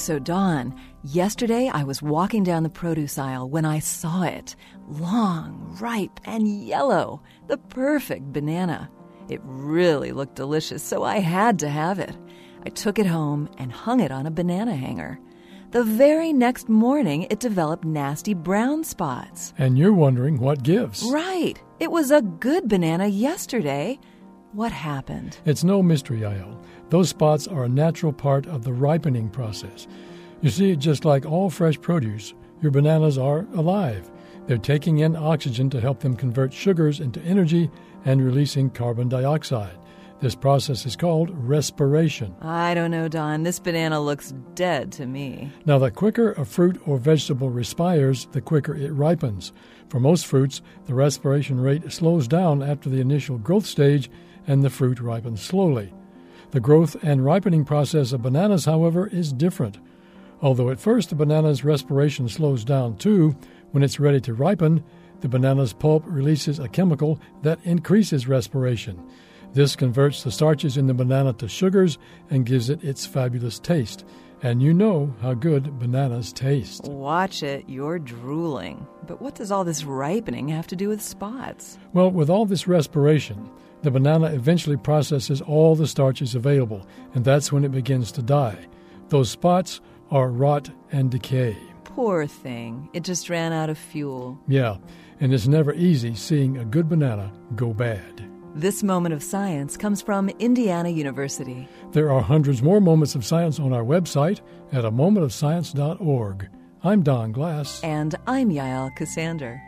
So, Dawn, yesterday I was walking down the produce aisle when I saw it. Long, ripe, and yellow. The perfect banana. It really looked delicious, so I had to have it. I took it home and hung it on a banana hanger. The very next morning, it developed nasty brown spots. And you're wondering what gives. Right. It was a good banana yesterday. What happened? It's no mystery, Yael. Those spots are a natural part of the ripening process. You see, just like all fresh produce, your bananas are alive. They're taking in oxygen to help them convert sugars into energy and releasing carbon dioxide. This process is called respiration. I don't know, Don. This banana looks dead to me. Now, the quicker a fruit or vegetable respires, the quicker it ripens. For most fruits, the respiration rate slows down after the initial growth stage, and the fruit ripens slowly. The growth and ripening process of bananas, however, is different. Although at first the banana's respiration slows down too, when it's ready to ripen, the banana's pulp releases a chemical that increases respiration. This converts the starches in the banana to sugars and gives it its fabulous taste. And you know how good bananas taste. Watch it, you're drooling. But what does all this ripening have to do with spots? Well, with all this respiration, the banana eventually processes all the starches available, and that's when it begins to die. Those spots are rot and decay. Poor thing. It just ran out of fuel. Yeah, and it's never easy seeing a good banana go bad. This moment of science comes from Indiana University. There are hundreds more moments of science on our website at amomentofscience.org. I'm Don Glass. And I'm Yael Cassander.